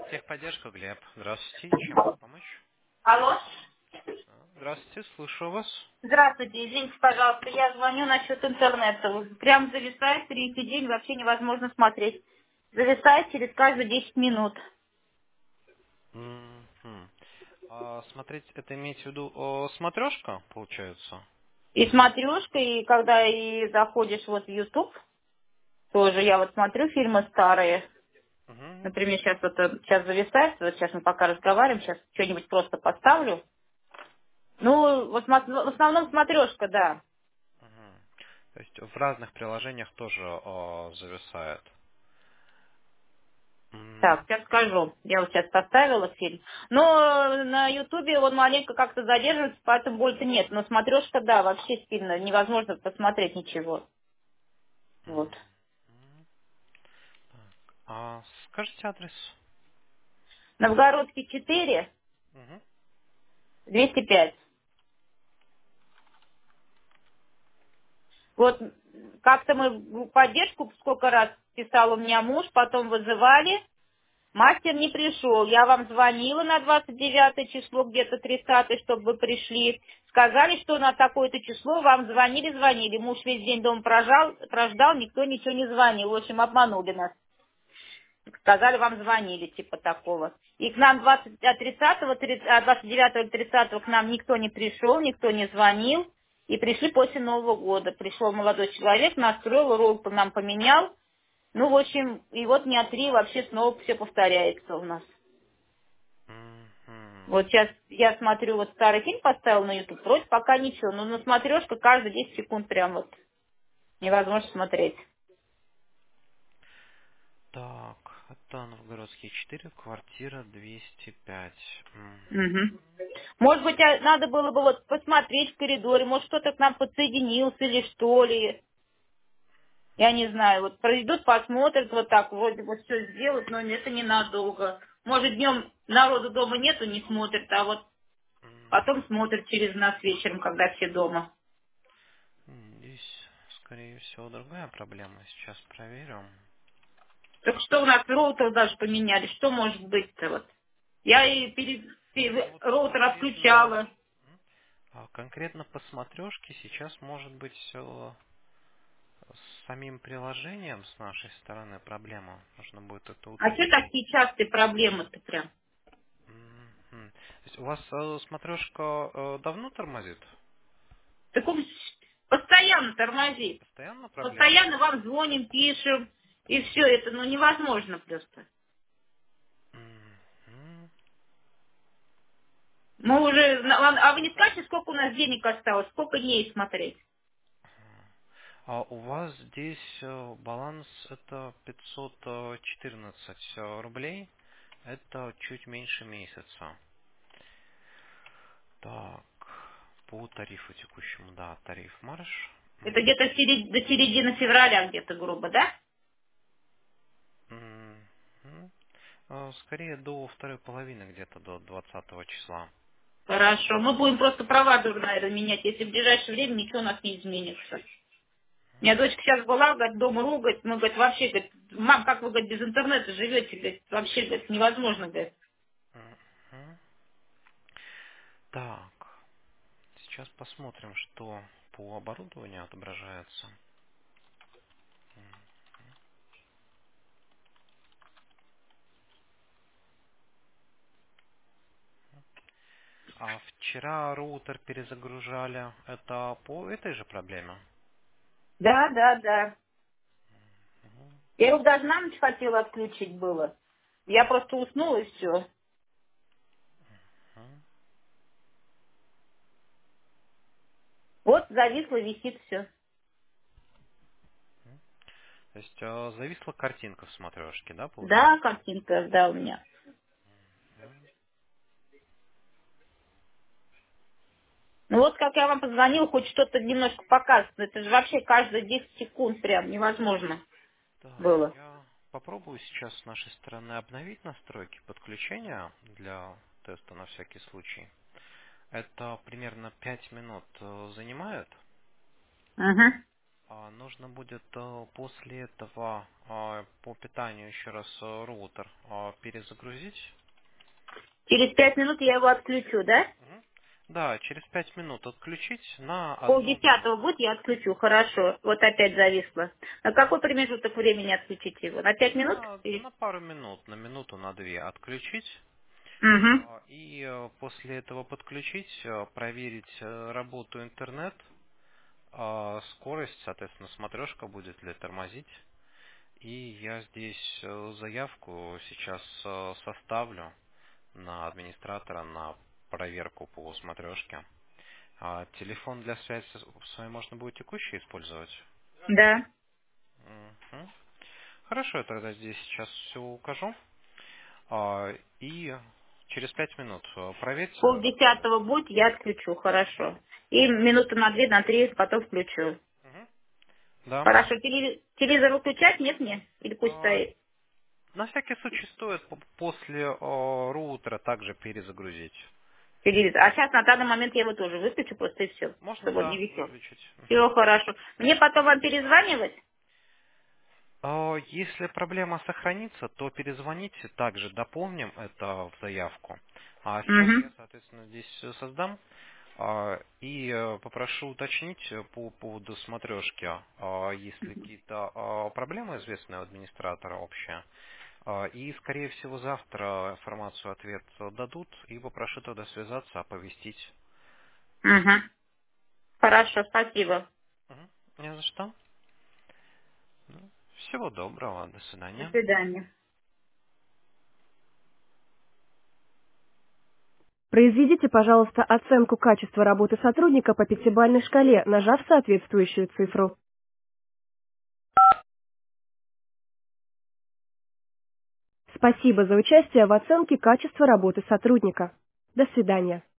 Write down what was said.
Техподдержка, Глеб. Здравствуйте. Чем могу помочь? Алло. Здравствуйте, слушаю вас. Здравствуйте, извините, пожалуйста, я звоню насчет интернета. Вот прям зависает третий день, вообще невозможно смотреть. Зависает через каждые 10 минут. Мгм. Смотреть, это имеете в виду смотрешка, получается? И смотрешка, и когда и заходишь вот в YouTube, тоже я вот смотрю фильмы старые. Мгм. Например, сейчас зависает, вот сейчас мы пока разговариваем, сейчас что-нибудь просто поставлю. Ну, вот в основном смотрешка, да. Мгм. То есть в разных приложениях тоже зависает. Так, сейчас скажу. Я вот сейчас поставила фильм. Но на Ютубе он маленько как-то задерживается, поэтому больше нет. Но смотрешка, да, вообще сильно невозможно посмотреть ничего. Вот. Мгм. Скажите адрес? Новгородский 4, Мгм. 205. Вот как-то мы в поддержку сколько раз писал у меня муж, потом вызывали. Мастер не пришел. Я вам звонила на 29 число, где-то 30, чтобы вы пришли. Сказали, что на такое-то число вам звонили. Муж весь день дома прождал, никто ничего не звонил. В общем, обманули нас. Сказали, вам звонили, типа такого. И к нам 29 или 30 к нам никто не пришел, никто не звонил. И пришли после Нового года. Пришел молодой человек, настроил, роутер нам поменял. Ну, в общем, и вот дня 3 вообще снова все повторяется у нас. Мгм. Вот сейчас я смотрю, вот старый фильм поставил на YouTube, вроде пока ничего, но на смотрешка каждые 10 секунд прям вот невозможно смотреть. Так, это Новгородский 4, квартира 205. Мгм. Может быть, надо было бы вот посмотреть в коридоре, может кто-то к нам подсоединился или что ли. Я не знаю, вот пройдут, посмотрят вот так, вроде вот все сделают, но это ненадолго. Может, днем народу дома нету, не смотрят, а вот потом смотрят через нас вечером, когда все дома. Здесь, скорее всего, другая проблема. Сейчас проверю. Так что у нас роутер даже поменяли, что может быть-то вот? Я и Ну вот роутер конкретно, отключала. конкретно по смотрешке сейчас может быть с самим приложением с нашей стороны проблема. Нужно будет это А что уточнить. такие частые проблемы-то прям? Мгм. То есть у вас смотрешка давно тормозит? Так он постоянно тормозит. Постоянно проблема? Постоянно вам звоним, пишем, и все это, ну невозможно просто. Мгм. Мы уже, а вы не скажете, сколько у нас денег осталось, сколько дней смотреть? А у вас здесь баланс это 514 рублей. Это чуть меньше месяца. Так, по тарифу текущему, да, тариф марш. Это где-то до середины февраля где-то, грубо, да? Мгм. Скорее до второй половины, где-то до 20 числа. Хорошо. Мы будем просто провайдер, наверное, менять, если в ближайшее время ничего у нас не изменится. У меня дочка сейчас была, говорит, дома ругать, мы, говорит, вообще, говорит, мам, как вы, говорит, без интернета живете, говорит, вообще, говорит, невозможно, говорит. Мгм. Так, сейчас посмотрим, что по оборудованию отображается. А вчера роутер перезагружали. Это по этой же проблеме? Да, да, да. Я его даже на ночь хотела отключить было. Я просто уснула и все. Мгм. Вот зависло, висит все. То есть зависла картинка в смотрешке, да, Да, получается? картинка, да, у меня. Мгм. Ну вот как я вам позвонила, хоть что-то немножко показывает. Это же вообще каждые 10 секунд прям невозможно Так, было. я попробую сейчас с нашей стороны обновить настройки подключения для теста на всякий случай. Это примерно 5 минут занимает. Угу. Нужно будет после этого по питанию еще раз роутер перезагрузить. Через 5 минут я его отключу, да? Мгм. Да, через 5 минут отключить на одну Полдесятого минуту. будет, я отключу, хорошо. Вот опять зависло. На какой промежуток времени отключить его? На 5 минут? На пару минут, на минуту, на две отключить. Угу. И после этого подключить, проверить работу интернет, скорость, соответственно, смотрешка будет ли тормозить. И я здесь заявку сейчас составлю на администратора на проверку по смотрешке. Телефон для связи с вами можно будет текущий использовать? Да. Мгм. Хорошо, я тогда здесь сейчас все укажу. И через 5 минут проверьте на работу. Полдесятого будет, я отключу, хорошо. И минуту на 2, на 3 потом включу. Мгм. Да. Хорошо, телевизор выключать? Нет, нет? Или пусть А, стоит? На всякий случай стоит после роутера также перезагрузить. Телевизор. А сейчас на данный момент я его тоже выключу, просто и все, Можно, чтобы он не да, висел. выключить. Мгм. Все хорошо. Мне потом вам перезванивать? Если проблема сохранится, то перезвоните, также дополним это в заявку. А сейчас Угу. я, соответственно, здесь создам и попрошу уточнить по поводу смотрешки, если какие-то проблемы известны у администратора общие. И, скорее всего, завтра информацию, ответ дадут, и попрошу тогда связаться, оповестить. Угу. Хорошо, спасибо. Мгм. Не за что. Всего доброго, до До свидания. свидания. Произведите, пожалуйста, оценку качества работы сотрудника по пятибалльной шкале, нажав соответствующую цифру. Спасибо за участие в оценке качества работы сотрудника. До свидания.